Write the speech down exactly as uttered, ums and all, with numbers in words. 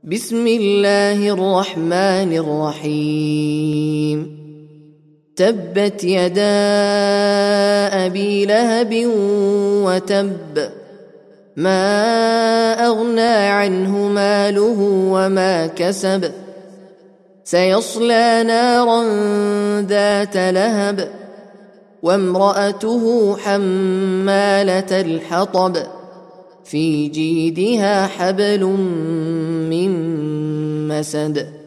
بسم الله الرحمن الرحيم تبت يدا أبي لهب وتب ما أغنى عنه ماله وما كسب سيصلى نارا ذات لهب وامرأته حمالة الحطب في جيدها حبل من مسد